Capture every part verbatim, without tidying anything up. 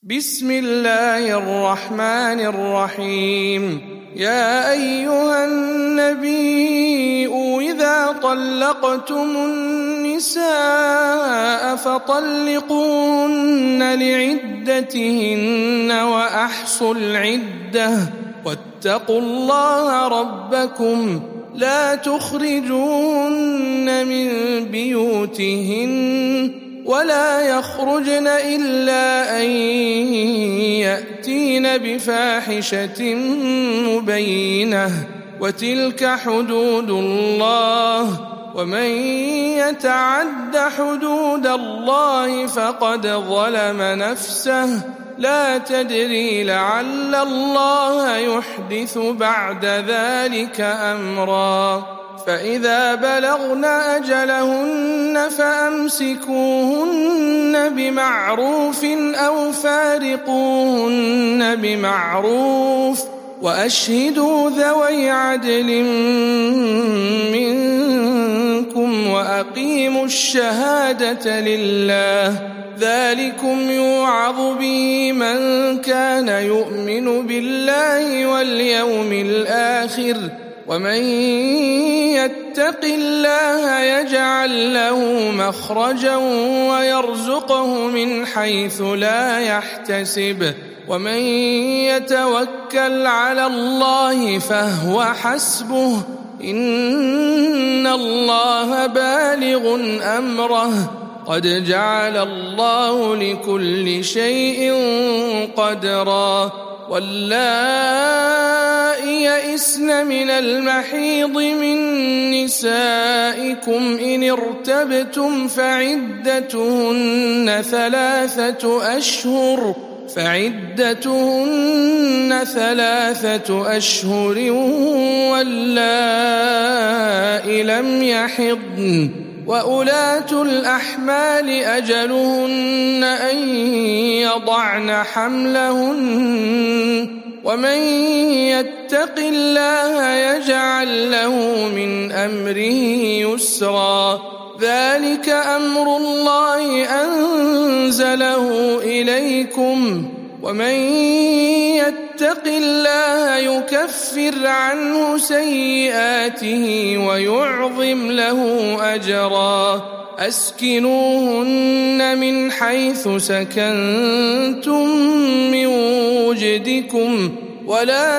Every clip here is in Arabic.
بسم الله الرحمن الرحيم. يا أيها النبي إذا طلقتم النساء فطلقوهن لعدتهن وأحصوا العدة واتقوا الله ربكم لا تخرجوهن من بيوتهن ولا يخرجن إلا أن يأتين بفاحشة مبينة وتلك حدود الله ومن يتعد حدود الله فقد ظلم نفسه لا تدري لعل الله يحدث بعد ذلك أمرا. فإذا بلغن أجلهن فأمسكوهن بمعروف أو فارقوهن بمعروف وأشهدوا ذوي عدل منكم وأقيموا الشهادة لله ذلكم يوعظ به من كان يؤمن بالله واليوم الآخر ومن يتق الله يجعل له مخرجا ويرزقه من حيث لا يحتسب ومن يتوكل على الله فهو حسبه إن الله بالغ أمره قد جعل الله لكل شيء قدرا. واللائي يئسن من المحيض من نسائكم إن ارتبتم فعدتهن ثلاثة أشهر فعدتهن ثلاثة أشهر واللائي لم يحضن وأولاة الأحمال أجلهن أن يضعن حملهن ومن يتق الله يجعل له من أمره يسرا ذلك أمر الله أنزله إليكم ومن يتق الله يكفر عنه سيئاته ويعظم له أجرا. أسكنوهن من حيث سكنتم من وجدكم ولا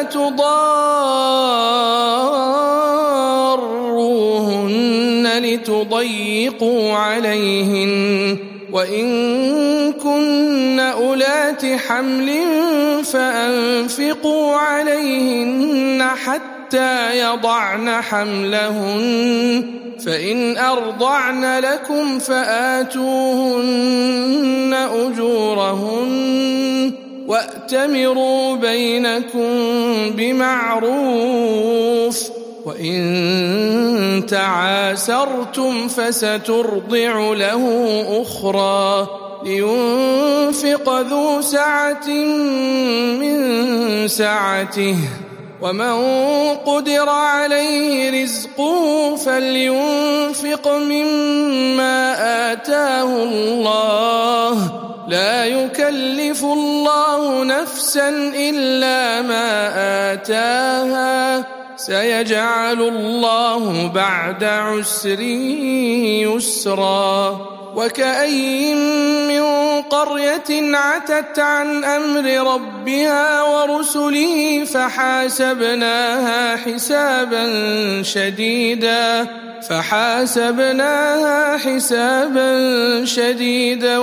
تضاروهن لتضيقوا عليهن وإن كن أولات حمل فأنفقوا عليهن حتى يضعن حملهن فإن أرضعن لكم فآتوهن أجورهن وأتمروا بينكم بمعروف وإن تعاسرتم فسترضع له أخرى لينفق ذو سعة من سعته ومن قدر عليه رزقه فلينفق مما آتاه الله لا يكلف الله نفسا إلا ما آتاها سيجعل الله بعد عسر يسرا. وكأي من قرية عتت عن أمر ربها ورسله فحاسبناها حسابا شديدا فحاسبناها حسابا شديدا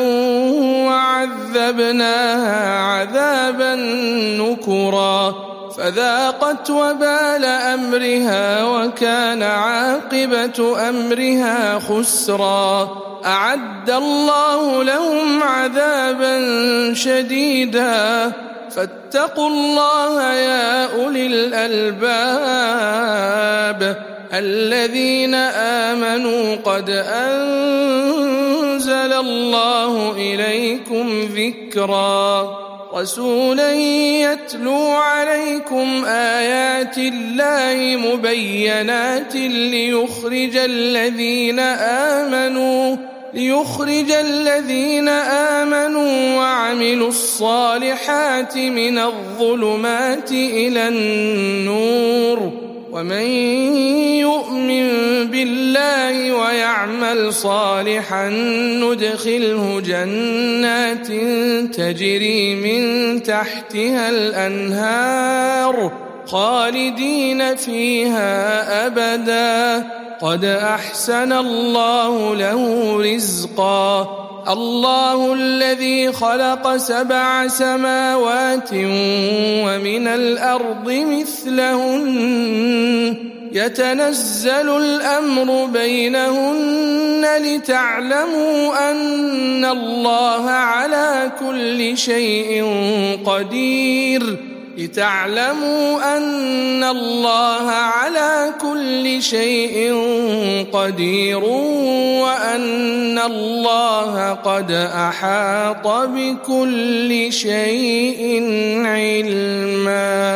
وعذبناها عذابا نكرا فذاقت وبال أمرها وكان عاقبة أمرها خسرا. أعد الله لهم عذابا شديدا فاتقوا الله يا أولي الألباب الذين آمنوا قد أنزل الله إليكم ذكرا رسولا يتلو عليكم آيات الله مبينات ليخرج الذين آمنوا ليخرج الذين آمنوا وعملوا الصالحات من الظلمات إلى النور ومن يؤمن بالله ويعمل صالحا ندخله جنات تجري من تحتها الأنهار خالدين فيها أبدا قد أحسن الله له رزقا الله الذي خلق سبع سماوات ومن الأرض مثلهن يتنزل الأمر بينهن لتعلموا أن الله على كل شيء قدير لتعلموا أن الله على كل شيء قدير وأن الله قد أحاط بكل شيء علما.